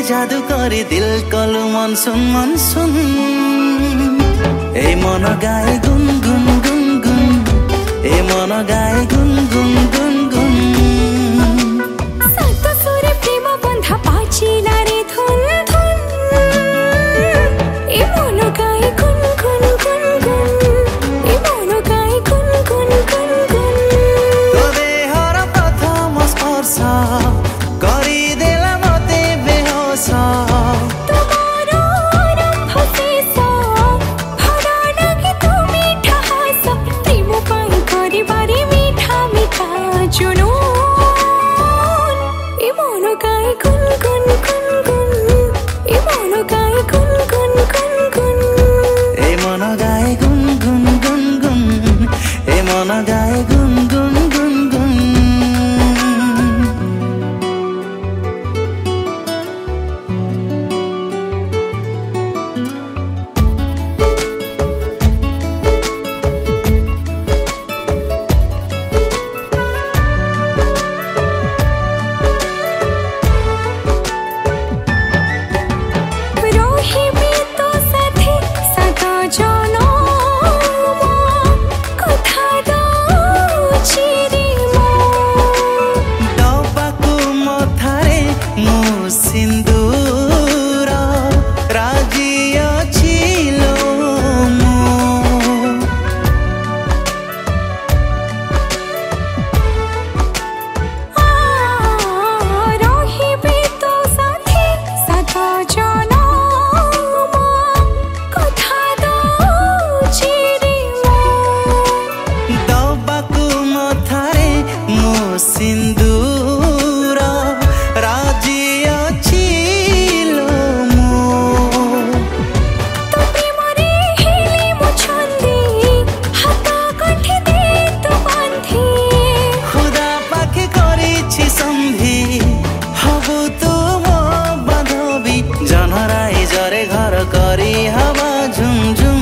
जादू करी दिल कलु मन सुन ए मन गाए गुन गुन गुन गुन ए मन गाए गुन गुन गुन गुन सात सुरे प्रेम बंधा पाचिला रे धुन धुन ए मन गाए गुन गुन गुन गुन ए मन गाए गुन गुन गुन गुन तो देहर प्रथम स्पर्श करी देला मते बेहोश तुम्हारो आरंभ शेष भरा लगे तू मीठा हास प्रेम पाई करे बारे मीठा मीठा जुनून ए मन गाए गुन गुन गुन गुन ए मन गाए गुन गुन गुन गुन ए मन गाए गुन गुन गुन गुन ए मन गाए गुन गुन गुन गुन रहिबे तो साथे सदा जनम कथा दउछि रे मो डबाकु मथारे मु सिन्दूर राजी अछिलो मो रहिबे तो साथे सदा जनम कथा दउछि रे मो डबाकु मथारे मु सिन्दूर राजी अछिलो मो तो प्रेमरे हेले मो छन्दी हात काठी दे तो बांधी खुदा पाखे करिछि सम्धि हबु तुम बांधवी जनराई जरे घर करी हवा झुमझुम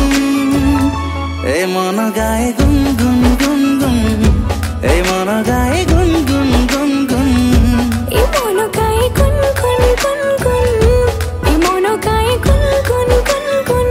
ए मन गाए गुन गुन गुन गुन ए मन गाए गुन गुन गुन गुन ए मन गाए गुन गुन गुन गुन ए मन गाए गुन गुन गुन गुन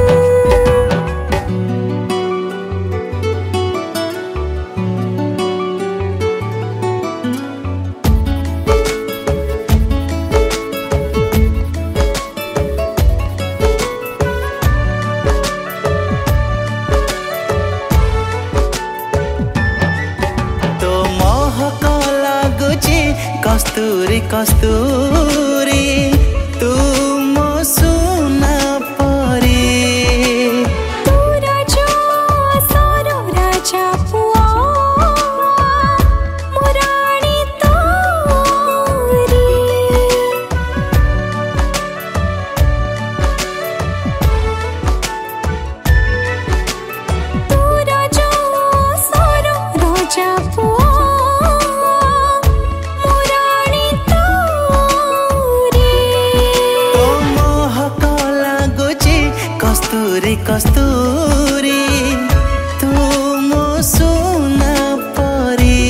तो महक लागुछि कस्तूरी कस्तूरी तुम सुना परी तू राजा असर राजा पुआ मुरारी तोरी तू राजा असर राजा पुआ मुरारी तोरी तो महक लागुछि कस्तूरी कस्तूरी तुम सुना परी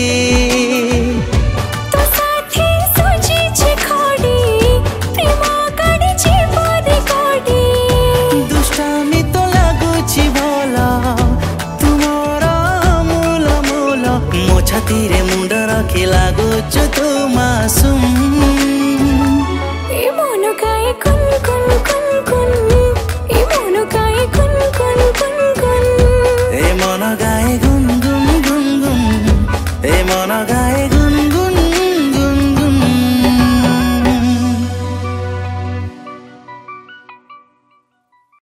तो साथी सोचिछि खडी प्रेम काढिछि पदे काढी दुष्टामी तो लागुछि भल तुमर मूल मूल मो छातीरे मुंड रखी लागुछु तु मासुम ए मन गाए गुन गुन गुन गुन ए मन गाए गुन गुन गुन गुन ए मन गाए गुन गुन गुन गुन ए मन गाए